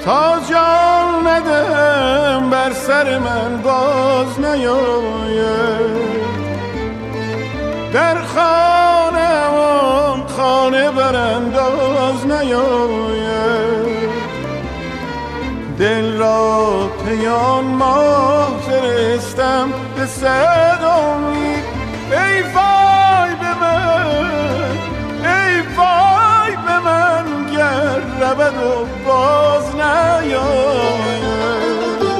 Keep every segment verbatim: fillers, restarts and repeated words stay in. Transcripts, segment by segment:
تا جان ندم بر سر من باز نیاید، در خانه آن خانه برانداز نیاید، دل را پیان ماه فرستم به صد امید، ای وای به من، ای وای به من گر رود و باز نیاید.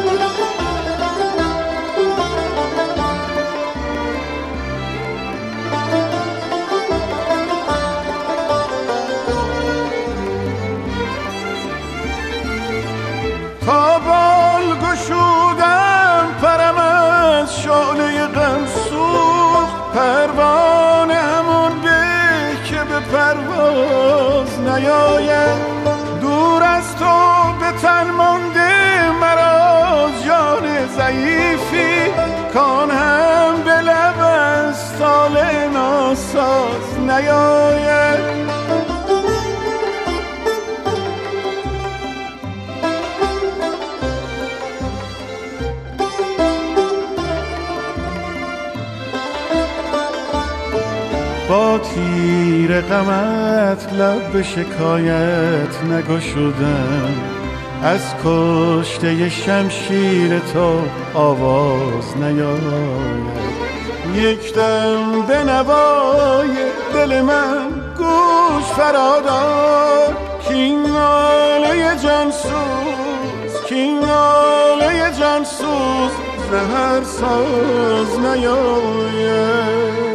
تا بال گشودم پرم از شعله غم سوخت، پروانه همون به که به پرواز نیاید، دور از تو به تن مانده مرا جان ضعیفی، کان هم به لب از طالع ناساز نیاید. با تیر غمت لب به شکایت نگشودم، از کشته شمشیر تو آواز نیاید، یک دم به نوای دل من گوش فرادار، کین ناله جانسوز، کین ناله جانسوز زهر ساز نیاید.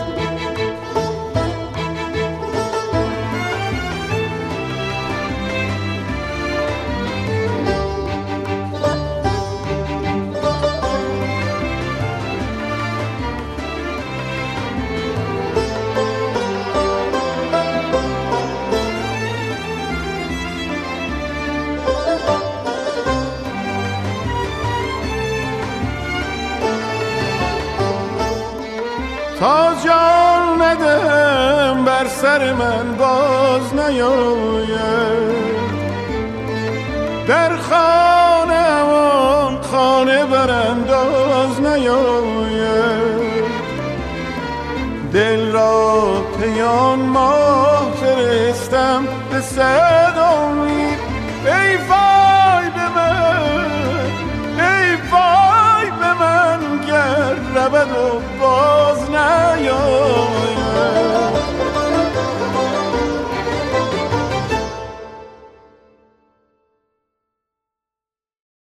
تا جان ندم بر سر من باز نیاید، در خانه آن خانه برانداز نیاید، دل را پیان ماه فرستم به صد امید، ای وای به من، ای وای به من گر رود و باز نیاید.